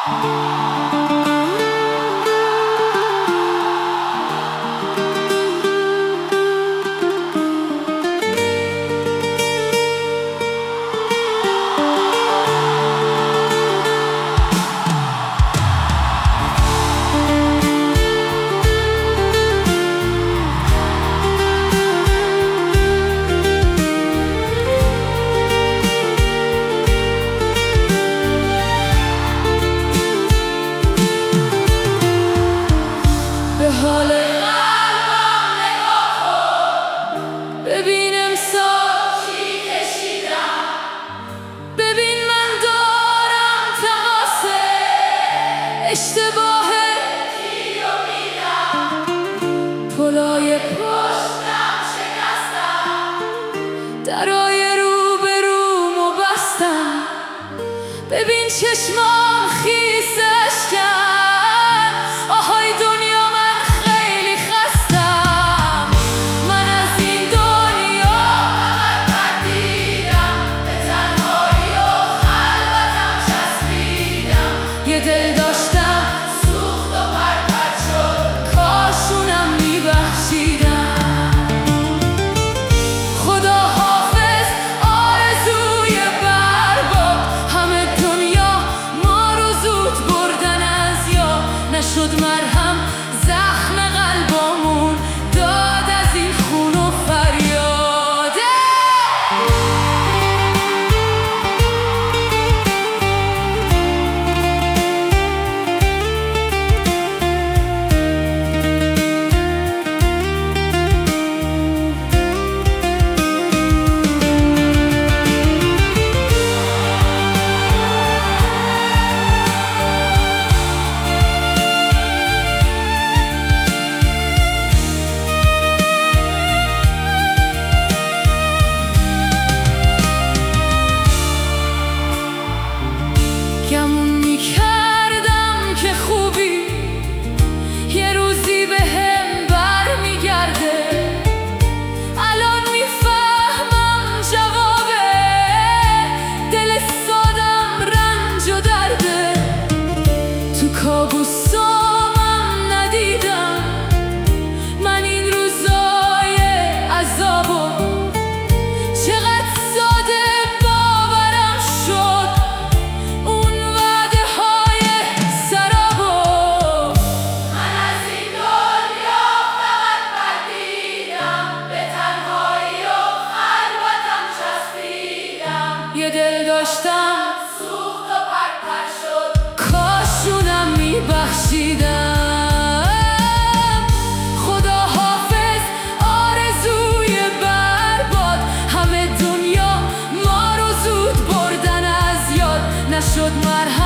به حال قلبم نگاه کن، ببین امسال چی کشیدم، ببین من دارم تقاصه اشتباه کی رو میدم، پلای پشتم شکستم، درای روبرومو بستم، ببین چشمام خیسش کرد، آهای دنیا من خیلی خستم، من از این دنیا فقط بدیدم، به تنهایی و خلوتم چسبیدم، یه دل داشتم سوخت و پرپر شد، کاش اونم میبخشیدم. خدا حافظ آرزوی برباد، همه دنیا ما رو زود بردن از یاد، نشد مرهم زخم قلبامون داد از این خون و فریاده. گمون میکردم که خوبی یه روزی به هم بر میگرده، الان میفهمم جوابه، دل سادم رنج و درده، تو کابوسامم ندیدم من این روزای عذابو، چقدر ساده باورم شد اون وعده های سرابو، من از این دنیا فقط بدیدم، به تنهایی و خلوتم چسبیدم، یه دل داشتم سوخت و پرپر شد، کاش اونم میبخشیدم. خدا حافظ آرزوی برباد، همه دنیا ما رو زود بردن از یاد، نشد مرهم